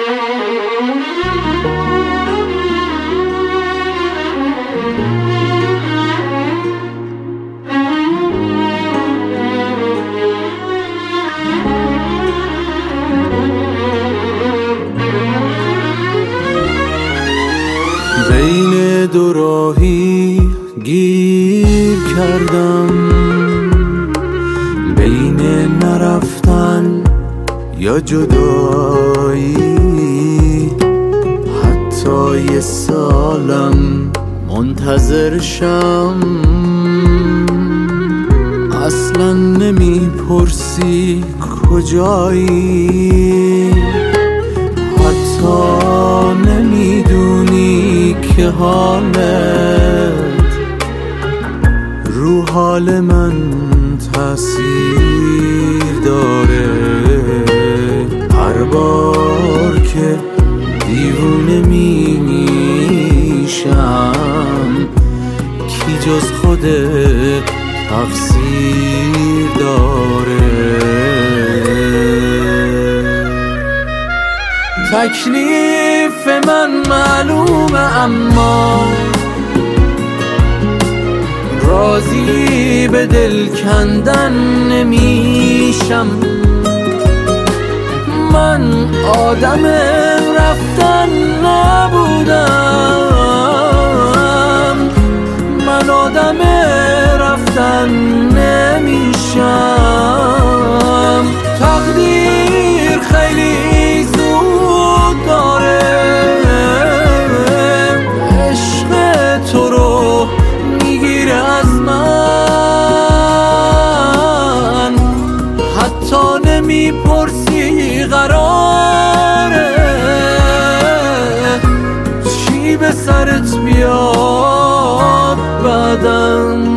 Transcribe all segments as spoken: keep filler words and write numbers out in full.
بین دو راهی گیر کردم، بین نرفتن یا جدایی. حتی یه سالم منتظرشم، اصلا نمیپرسی کجایی. حتی نمیدونی که حالت رو حال من تأثیر داره. هر بار که دیوونه میشم، کی جز خودت تقصیر داره. تکلیف من معلومه اما راضی به دل کندن نمیشم. من آدم رفتن نبودم، من آدم رفتن نمیشم. تقدیر خیلی زود داره، عشق تو رو میگیره از من. حتی نمیپرسی قراره چی به سرت بیاد بعدم.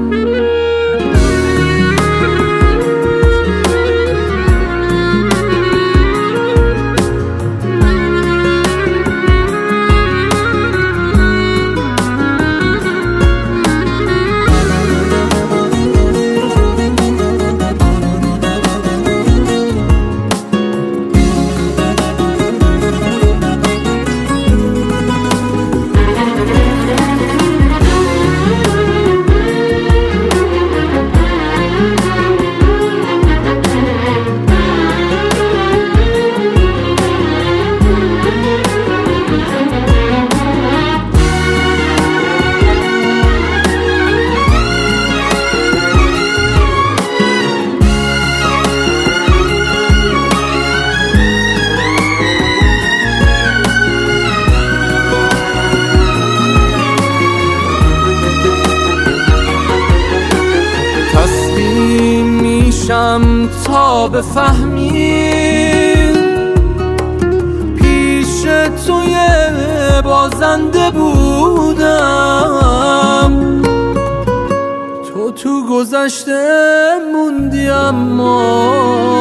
تا بفهمی پیش توی بازنده بودم. تو تو گذشته موندی اما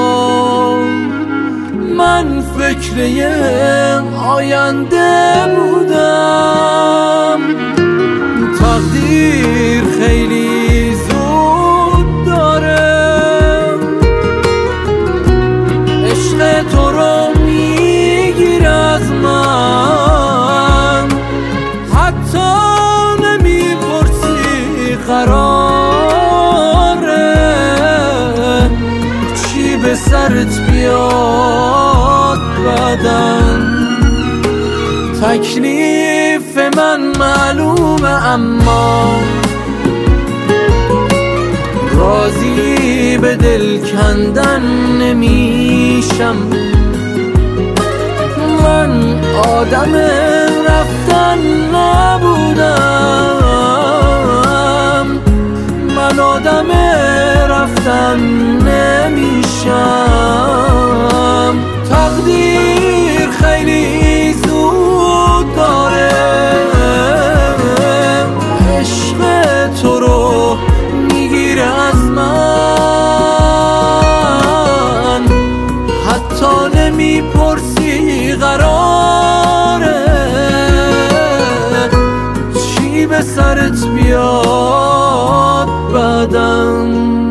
من فکر یه آینده بودم. تقدیر خیلی زود داره، تو رو میگیره از من. حتی نمیپرسی قراره چی به سرت بیاد بعدم. تکلیف من معلومه اما راضی به دل کندن نمیشم. من آدم رفتن نبودم، من آدم رفتن نمیشم. تقدیر خیلی زود داره، عشق تو رو میگیره از من. حتی نمیپرسی قراره چی به سرت بیاد بعدم.